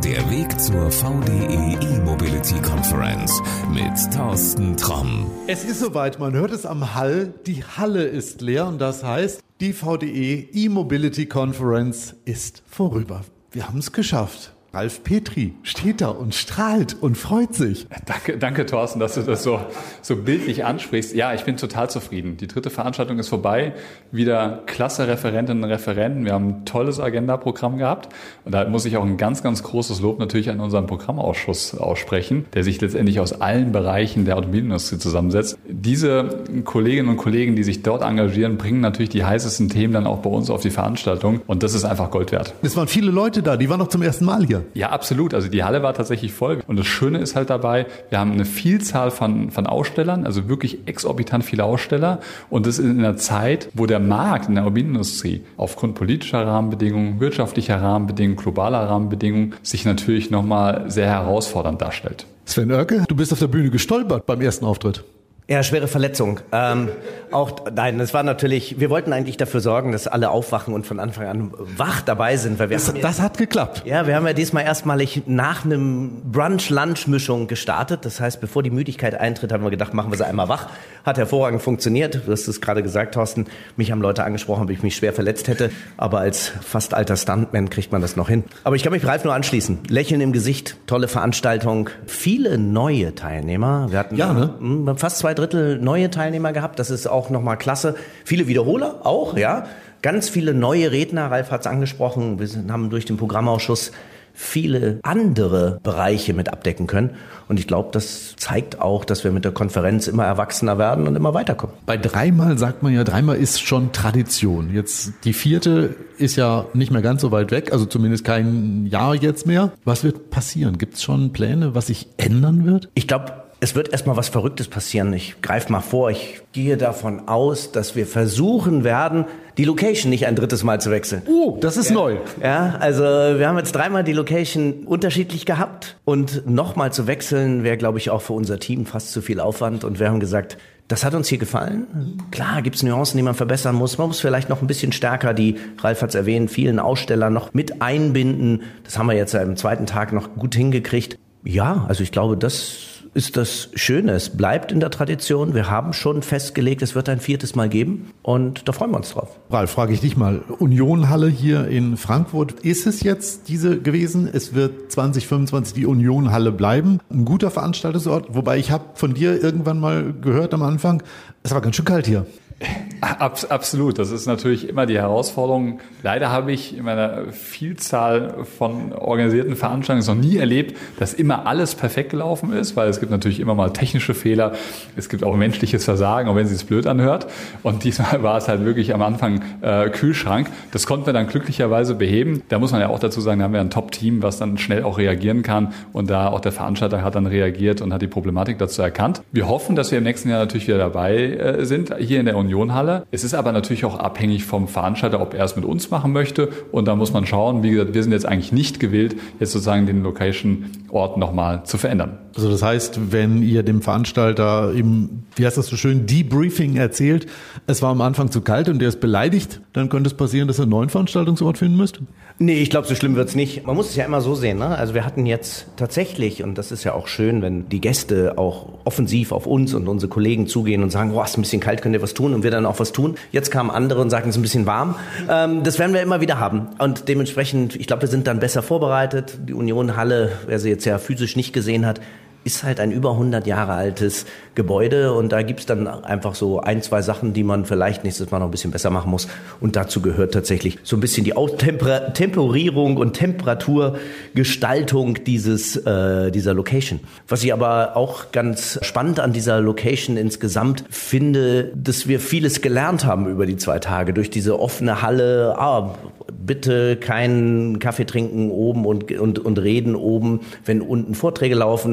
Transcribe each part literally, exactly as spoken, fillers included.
Der Weg zur V D E E-Mobility Conference mit Thorsten Tromm. Es ist soweit, man hört es am Hall. Die Halle ist leer und das heißt, die V D E E-Mobility Conference ist vorüber. Wir haben es geschafft. Ralf Petri steht da und strahlt und freut sich. Danke, danke Thorsten, dass du das so, so bildlich ansprichst. Ja, ich bin total zufrieden. Die dritte Veranstaltung ist vorbei. Wieder klasse Referentinnen und Referenten. Wir haben ein tolles Agendaprogramm gehabt. Und da muss ich auch ein ganz, ganz großes Lob natürlich an unseren Programmausschuss aussprechen, der sich letztendlich aus allen Bereichen der Automobilindustrie zusammensetzt. Diese Kolleginnen und Kollegen, die sich dort engagieren, bringen natürlich die heißesten Themen dann auch bei uns auf die Veranstaltung. Und das ist einfach Gold wert. Es waren viele Leute da, die waren noch zum ersten Mal hier. Ja, absolut. Also die Halle war tatsächlich voll. Und das Schöne ist halt dabei, wir haben eine Vielzahl von, von Ausstellern, also wirklich exorbitant viele Aussteller. Und das in einer Zeit, wo der Markt in der Automobilindustrie aufgrund politischer Rahmenbedingungen, wirtschaftlicher Rahmenbedingungen, globaler Rahmenbedingungen sich natürlich nochmal sehr herausfordernd darstellt. Sven Oerke, du bist auf der Bühne gestolpert beim ersten Auftritt. Ja, schwere Verletzung. Ähm, auch, nein, es war natürlich, wir wollten eigentlich dafür sorgen, dass alle aufwachen und von Anfang an wach dabei sind. Weil wir das, haben ja, das hat geklappt. Ja, wir haben ja diesmal erstmalig nach einem Brunch-Lunch-Mischung gestartet. Das heißt, bevor die Müdigkeit eintritt, haben wir gedacht, machen wir sie einmal wach. Hat hervorragend funktioniert. Du hast es gerade gesagt, Thorsten. Mich haben Leute angesprochen, ob ich mich schwer verletzt hätte. Aber als fast alter Stuntman kriegt man das noch hin. Aber ich kann mich Ralf nur anschließen. Lächeln im Gesicht, tolle Veranstaltung. Viele neue Teilnehmer. Wir hatten ja, ne? mh, fast zwei Drittel neue Teilnehmer gehabt. Das ist auch nochmal klasse. Viele Wiederholer auch, ja. Ganz viele neue Redner. Ralf hat es angesprochen. Wir haben durch den Programmausschuss viele andere Bereiche mit abdecken können. Und ich glaube, das zeigt auch, dass wir mit der Konferenz immer erwachsener werden und immer weiterkommen. Bei dreimal sagt man ja, dreimal ist schon Tradition. Jetzt die vierte ist ja nicht mehr ganz so weit weg, also zumindest kein Jahr jetzt mehr. Was wird passieren? Gibt es schon Pläne, was sich ändern wird? Ich glaube, es wird erstmal was Verrücktes passieren. Ich greife mal vor, ich gehe davon aus, dass wir versuchen werden, die Location nicht ein drittes Mal zu wechseln. Oh, das ist ja. neu. Ja, also wir haben jetzt dreimal die Location unterschiedlich gehabt und nochmal zu wechseln wäre, glaube ich, auch für unser Team fast zu viel Aufwand. Und wir haben gesagt, das hat uns hier gefallen. Klar gibt's Nuancen, die man verbessern muss. Man muss vielleicht noch ein bisschen stärker die, Ralf hat's erwähnt, vielen Aussteller noch mit einbinden. Das haben wir jetzt am zweiten Tag noch gut hingekriegt. Ja, also ich glaube, das ist das Schöne. Es bleibt in der Tradition. Wir haben schon festgelegt, es wird ein viertes Mal geben und da freuen wir uns drauf. Ralf, frage ich dich mal. Union-Halle hier in Frankfurt. Ist es jetzt diese gewesen? Es wird zwanzig fünfundzwanzig die Union-Halle bleiben. Ein guter Veranstaltungsort. Wobei ich habe von dir irgendwann mal gehört am Anfang, es war ganz schön kalt hier. Abs- absolut, das ist natürlich immer die Herausforderung. Leider habe ich in meiner Vielzahl von organisierten Veranstaltungen noch nie erlebt, dass immer alles perfekt gelaufen ist, weil es gibt natürlich immer mal technische Fehler, es gibt auch menschliches Versagen, auch wenn es sich blöd anhört. Und diesmal war es halt wirklich am Anfang äh, Kühlschrank. Das konnten wir dann glücklicherweise beheben. Da muss man ja auch dazu sagen, da haben wir ein Top-Team, was dann schnell auch reagieren kann. Und da auch der Veranstalter hat dann reagiert und hat die Problematik dazu erkannt. Wir hoffen, dass wir im nächsten Jahr natürlich wieder dabei äh, sind, hier in der Union. Halle. Es ist aber natürlich auch abhängig vom Veranstalter, ob er es mit uns machen möchte. Und da muss man schauen, wie gesagt, wir sind jetzt eigentlich nicht gewillt, jetzt sozusagen den Location-Ort nochmal zu verändern. Also das heißt, wenn ihr dem Veranstalter im, wie heißt das so schön, Debriefing erzählt, es war am Anfang zu kalt und der ist beleidigt, dann könnte es passieren, dass ihr einen neuen Veranstaltungsort finden müsst? Nee, ich glaube, so schlimm wird's nicht. Man muss es ja immer so sehen, ne? Also wir hatten jetzt tatsächlich, und das ist ja auch schön, wenn die Gäste auch offensiv auf uns und unsere Kollegen zugehen und sagen, oh, ist ein bisschen kalt, könnt ihr was tun? Und wir dann auch was tun. Jetzt kamen andere und sagten, es ist ein bisschen warm. Ähm, das werden wir immer wieder haben. Und dementsprechend, ich glaube, wir sind dann besser vorbereitet. Die Union-Halle, wer sie jetzt ja physisch nicht gesehen hat, ist halt ein über hundert Jahre altes Gebäude und da gibt's dann einfach so ein, zwei Sachen, die man vielleicht nächstes Mal noch ein bisschen besser machen muss. Und dazu gehört tatsächlich so ein bisschen die Austemper- Temperierung und Temperaturgestaltung dieses äh, dieser Location. Was ich aber auch ganz spannend an dieser Location insgesamt finde, dass wir vieles gelernt haben über die zwei Tage. Durch diese offene Halle, ah, bitte keinen Kaffee trinken oben und, und, und reden oben, wenn unten Vorträge laufen.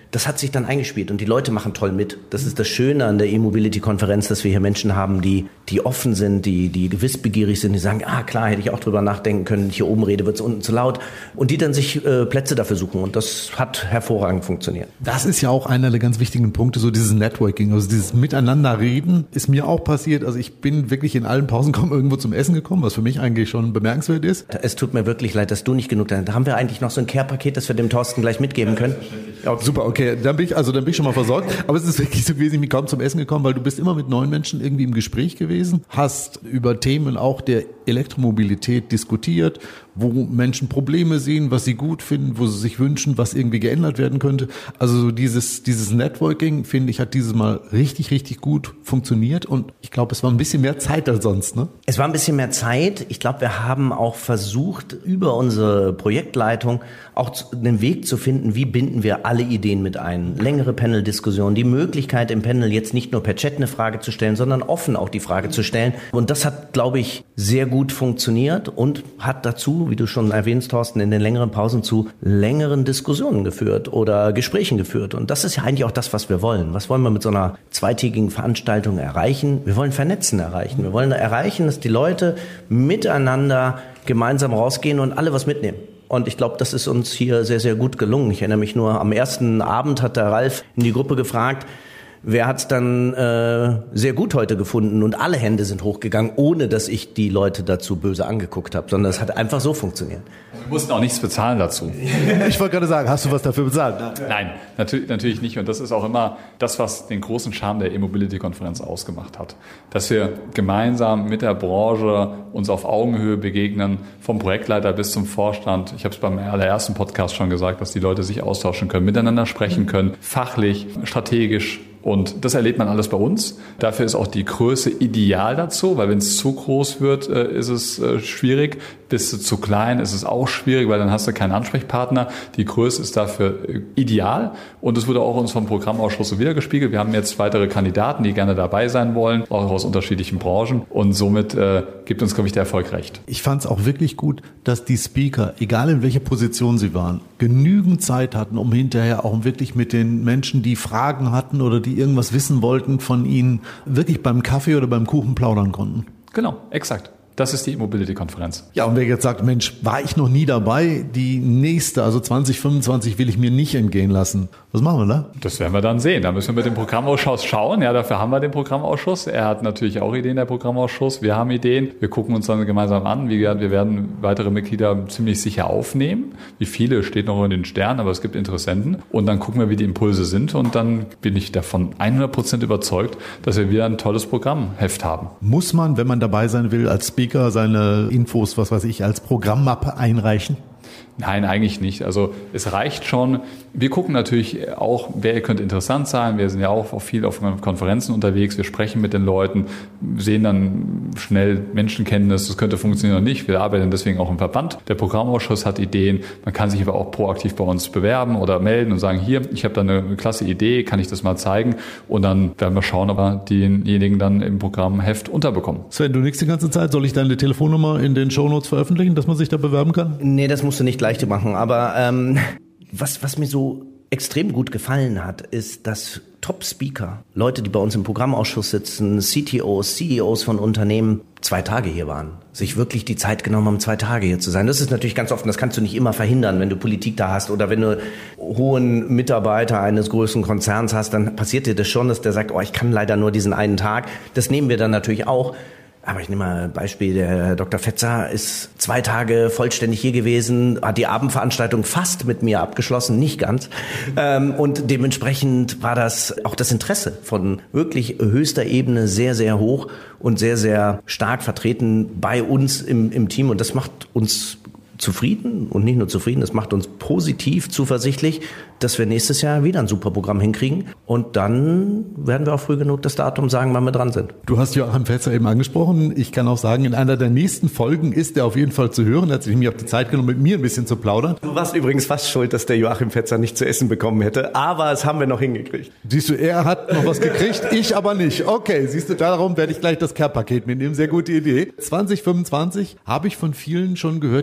das hat sich dann eingespielt und die Leute machen toll mit. Das ist das Schöne an der E-Mobility-Konferenz, dass wir hier Menschen haben, die, die offen sind, die, die wissbegierig sind, die sagen, ah klar, hätte ich auch drüber nachdenken können, wenn ich hier oben rede, wird es unten zu laut. Und die dann sich äh, Plätze dafür suchen und das hat hervorragend funktioniert. Das ist ja auch einer der ganz wichtigen Punkte, so dieses Networking, also dieses Miteinanderreden ist mir auch passiert. Also ich bin wirklich in allen Pausen kaum irgendwo zum Essen gekommen, was für mich eigentlich schon bemerkenswert ist. Es tut mir wirklich leid, dass du nicht genug da. Da haben wir eigentlich noch so ein Care-Paket, das wir dem Thorsten gleich mitgeben können. Ja, super, okay, dann bin ich, also dann bin ich schon mal versorgt. Aber es ist wirklich so gewesen, ich bin kaum zum Essen gekommen, weil du bist immer mit neuen Menschen irgendwie im Gespräch gewesen, hast über Themen auch der Elektromobilität diskutiert, wo Menschen Probleme sehen, was sie gut finden, wo sie sich wünschen, was irgendwie geändert werden könnte. Also so dieses, dieses Networking, finde ich, hat dieses Mal richtig, richtig gut funktioniert und ich glaube, es war ein bisschen mehr Zeit als sonst, ne? Es war ein bisschen mehr Zeit. Ich glaube, wir haben auch versucht, über unsere Projektleitung auch einen Weg zu finden, wie binden wir alle Ideen mit ein. Längere Panel-Diskussionen, die Möglichkeit im Panel jetzt nicht nur per Chat eine Frage zu stellen, sondern offen auch die Frage zu stellen. Und das hat, glaube ich, sehr gut funktioniert und hat dazu, wie du schon erwähnst, Thorsten, in den längeren Pausen zu längeren Diskussionen geführt oder Gesprächen geführt. Und das ist ja eigentlich auch das, was wir wollen. Was wollen wir mit so einer zweitägigen Veranstaltung erreichen? Wir wollen Vernetzen erreichen. Wir wollen erreichen, dass die Leute miteinander gemeinsam rausgehen und alle was mitnehmen. Und ich glaube, das ist uns hier sehr, sehr gut gelungen. Ich erinnere mich nur, am ersten Abend hat der Ralf in die Gruppe gefragt, wer hat's dann äh, sehr gut heute gefunden? Und alle Hände sind hochgegangen, ohne dass ich die Leute dazu böse angeguckt habe, sondern es hat einfach so funktioniert. Wir mussten auch nichts bezahlen dazu. Ich wollte gerade sagen, hast du was dafür bezahlt? Nein, natürlich, natürlich nicht. Und das ist auch immer das, was den großen Charme der E-Mobility-Konferenz ausgemacht hat. Dass wir gemeinsam mit der Branche uns auf Augenhöhe begegnen, vom Projektleiter bis zum Vorstand. Ich habe es beim allerersten Podcast schon gesagt, dass die Leute sich austauschen können, miteinander sprechen können, fachlich, strategisch. Und das erlebt man alles bei uns. Dafür ist auch die Größe ideal dazu, weil wenn es zu groß wird, ist es schwierig. Bist du zu klein, ist es auch schwierig, weil dann hast du keinen Ansprechpartner. Die Größe ist dafür ideal und es wurde auch uns vom Programmausschuss so wiedergespiegelt. Wir haben jetzt weitere Kandidaten, die gerne dabei sein wollen, auch aus unterschiedlichen Branchen und somit äh, gibt uns, glaube ich, der Erfolg recht. Ich fand es auch wirklich gut, dass die Speaker, egal in welcher Position sie waren, genügend Zeit hatten, um hinterher auch wirklich mit den Menschen, die Fragen hatten oder die irgendwas wissen wollten von ihnen, wirklich beim Kaffee oder beim Kuchen plaudern konnten. Genau, exakt. Das ist die E-Mobility-Konferenz. Ja, und wer jetzt sagt, Mensch, war ich noch nie dabei, die nächste, also zwanzig fünfundzwanzig will ich mir nicht entgehen lassen. Was machen wir da? Das werden wir dann sehen. Da müssen wir mit dem Programmausschuss schauen. Ja, dafür haben wir den Programmausschuss. Er hat natürlich auch Ideen, der Programmausschuss. Wir haben Ideen. Wir gucken uns dann gemeinsam an. Wie gesagt, wir werden weitere Mitglieder ziemlich sicher aufnehmen. Wie viele steht noch in den Sternen, aber es gibt Interessenten. Und dann gucken wir, wie die Impulse sind. Und dann bin ich davon hundert Prozent überzeugt, dass wir wieder ein tolles Programmheft haben. Muss man, wenn man dabei sein will, als Speaker seine Infos, was weiß ich, als Programmmappe einreichen? Nein, eigentlich nicht. Also es reicht schon. Wir gucken natürlich auch, wer könnte interessant sein. Wir sind ja auch viel auf Konferenzen unterwegs. Wir sprechen mit den Leuten, sehen dann schnell Menschenkenntnis. Das könnte funktionieren oder nicht. Wir arbeiten deswegen auch im Verband. Der Programmausschuss hat Ideen. Man kann sich aber auch proaktiv bei uns bewerben oder melden und sagen, hier, ich habe da eine klasse Idee, kann ich das mal zeigen? Und dann werden wir schauen, ob wir denjenigen dann im Programmheft unterbekommen. Sven, du nix die ganze Zeit. Soll ich deine Telefonnummer in den Shownotes veröffentlichen, dass man sich da bewerben kann? Nee, das musst du nicht gleich machen. Aber ähm, was, was mir so extrem gut gefallen hat, ist, dass Top-Speaker, Leute, die bei uns im Programmausschuss sitzen, C T Os, C E Os von Unternehmen, zwei Tage hier waren. Sich wirklich die Zeit genommen haben, zwei Tage hier zu sein. Das ist natürlich ganz oft, das kannst du nicht immer verhindern, wenn du Politik da hast oder wenn du hohen Mitarbeiter eines größeren Konzerns hast, dann passiert dir das schon, dass der sagt, oh, ich kann leider nur diesen einen Tag. Das nehmen wir dann natürlich auch. Aber ich nehme mal ein Beispiel, der Doktor Fetzer ist zwei Tage vollständig hier gewesen, hat die Abendveranstaltung fast mit mir abgeschlossen, nicht ganz. Ähm, und dementsprechend war das auch das Interesse von wirklich höchster Ebene sehr, sehr hoch und sehr, sehr stark vertreten bei uns im, im Team. Und das macht uns zufrieden und nicht nur zufrieden, das macht uns positiv zuversichtlich, dass wir nächstes Jahr wieder ein super Programm hinkriegen und dann werden wir auch früh genug das Datum sagen, wann wir dran sind. Du hast Joachim Fetzer eben angesprochen. Ich kann auch sagen, in einer der nächsten Folgen ist er auf jeden Fall zu hören. Er hat sich mir auf die Zeit genommen, mit mir ein bisschen zu plaudern. Du warst übrigens fast schuld, dass der Joachim Fetzer nicht zu essen bekommen hätte, aber es haben wir noch hingekriegt. Siehst du, er hat noch was gekriegt, ich aber nicht. Okay, siehst du, darum werde ich gleich das Care-Paket mitnehmen. Sehr gute Idee. zwanzig fünfundzwanzig habe ich von vielen schon gehört, die gesagt haben,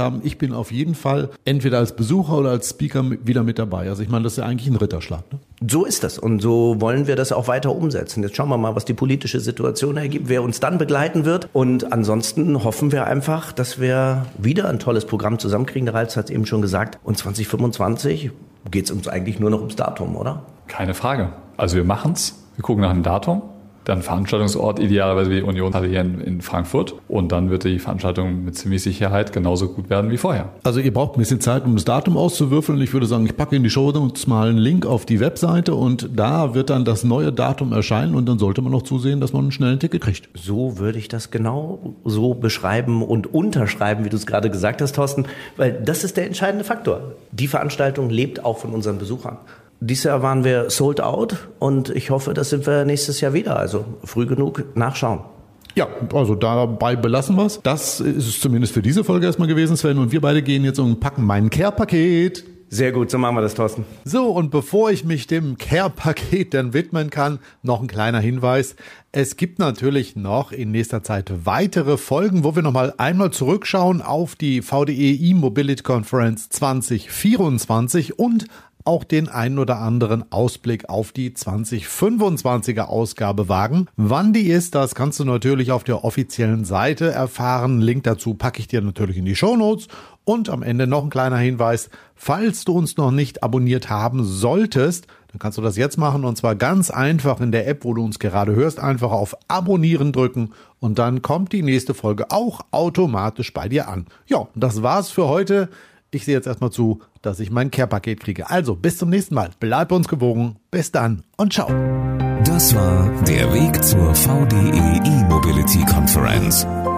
haben, ich bin auf jeden Fall entweder als Besucher oder als Speaker wieder mit dabei. Also ich meine, das ist ja eigentlich ein Ritterschlag. Ne? So ist das und so wollen wir das auch weiter umsetzen. Jetzt schauen wir mal, was die politische Situation ergibt, wer uns dann begleiten wird. Und ansonsten hoffen wir einfach, dass wir wieder ein tolles Programm zusammenkriegen. Der Ralf hat es eben schon gesagt. Und zwanzig fünfundzwanzig geht es uns eigentlich nur noch ums Datum, oder? Keine Frage. Also wir machen's. Wir gucken nach dem Datum. Dann Veranstaltungsort idealerweise wie die Unionshalle hier in, in Frankfurt. Und dann wird die Veranstaltung mit ziemlich Sicherheit genauso gut werden wie vorher. Also ihr braucht ein bisschen Zeit, um das Datum auszuwürfeln. Ich würde sagen, ich packe in die Shownotes mal einen Link auf die Webseite und da wird dann das neue Datum erscheinen und dann sollte man noch zusehen, dass man einen schnellen Ticket kriegt. So würde ich das genau so beschreiben und unterschreiben, wie du es gerade gesagt hast, Thorsten, weil das ist der entscheidende Faktor. Die Veranstaltung lebt auch von unseren Besuchern. Dieses Jahr waren wir sold out und ich hoffe, das sind wir nächstes Jahr wieder. Also früh genug nachschauen. Ja, also dabei belassen wir es. Das ist es zumindest für diese Folge erstmal gewesen, Sven. Und wir beide gehen jetzt und packen mein Care-Paket. Sehr gut, so machen wir das, Thorsten. So, und bevor ich mich dem Care-Paket dann widmen kann, noch ein kleiner Hinweis. Es gibt natürlich noch in nächster Zeit weitere Folgen, wo wir nochmal einmal zurückschauen auf die V D E E-Mobility Conference zwanzig vierundzwanzig und auch den einen oder anderen Ausblick auf die zwanzig fünfundzwanziger Ausgabe wagen. Wann die ist, das kannst du natürlich auf der offiziellen Seite erfahren. Link dazu packe ich dir natürlich in die Shownotes. Und am Ende noch ein kleiner Hinweis, falls du uns noch nicht abonniert haben solltest, dann kannst du das jetzt machen und zwar ganz einfach in der App, wo du uns gerade hörst, einfach auf Abonnieren drücken und dann kommt die nächste Folge auch automatisch bei dir an. Ja, das war's für heute. Ich sehe jetzt erstmal zu, dass ich mein Care-Paket kriege. Also, bis zum nächsten Mal. Bleib uns gewogen. Bis dann und ciao. Das war der Weg zur V D E E-Mobility Conference.